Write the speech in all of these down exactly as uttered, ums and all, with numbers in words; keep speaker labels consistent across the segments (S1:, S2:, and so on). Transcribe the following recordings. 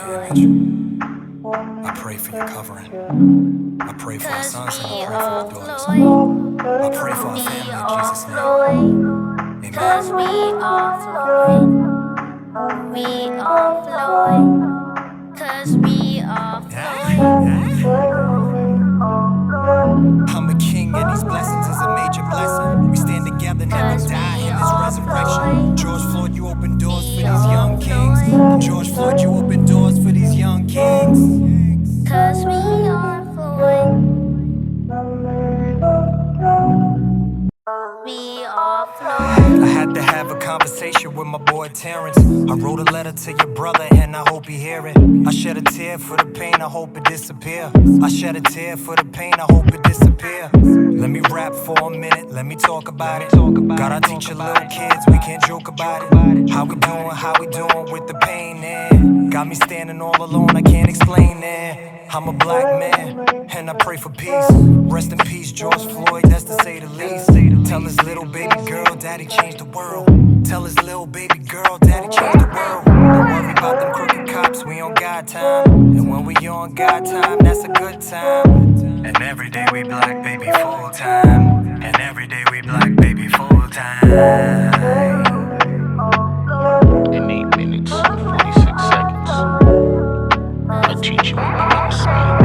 S1: image. I pray for your covering. I pray for our sons and I pray for our daughters. I pray for our family in Jesus' name.
S2: Cause we are Floyd. We are Floyd. Cause we are Floyd.
S1: I'm a king and these blessings is a major blessing. We stand together, never die in this resurrection. George Floyd, you open doors for these young kings. George Floyd, you open doors for these young kings.
S2: Cause we are Floyd. We are Floyd.
S1: I had to have a conversation with my boy Terrence. I wrote a letter to your brother and I hope he hear it. I shed a tear for the pain, I hope it disappear. I shed a tear for the pain, I hope it disappear. Let me rap for a minute, let me talk about it. God, I teach your little kids, we can't joke about it. How we doing, how we doing with the pain there. Got me standing all alone, I can't explain it. I'm a black man, and I pray for peace. Rest in peace, George Floyd, that's to say the least. Tell his little baby girl, daddy changed the world. Tell his little baby girl, daddy changed the world. Don't worry about them crooked cops, we on God time. And when we on God time, that's a good time. And every day we black, baby, full time. And every day we black, baby, full time.
S3: In eight minutes and forty-six seconds, I teach you what it means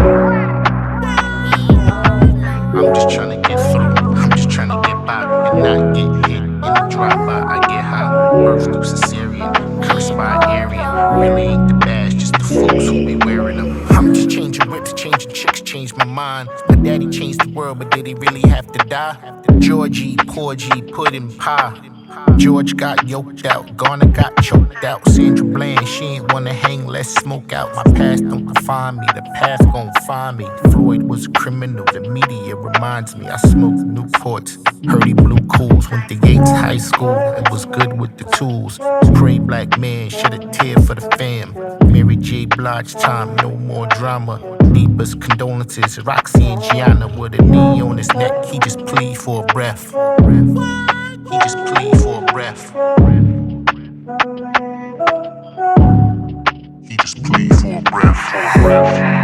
S3: to me. I'm just trying to get through. I'm just trying to get by and not get hit in the drive-by. I get high, birth through cesarean, cursed by an Aryan. Really ain't the badge, just the folks who be wearing them. I'm just changing whips, changing chicks, changed my mind. My daddy changed the world, but did he really have to die? Georgie, poor G, put in pie. George got yoked out, Garner got choked out. Sandra Bland, she ain't wanna hang, let's smoke out. My past don't define me, the path gon' find me. Floyd was a criminal, the media reminds me. I smoked Newports, heard he blew cools. Went to Yates High School, and was good with the tools. Pray black man, shed a tear for the fam. Mary J. Blige time, no more drama. Deepest condolences, Roxy and Gianna with a knee on his neck. He just plead for a breath. He just plead for a breath. He just plead for a breath.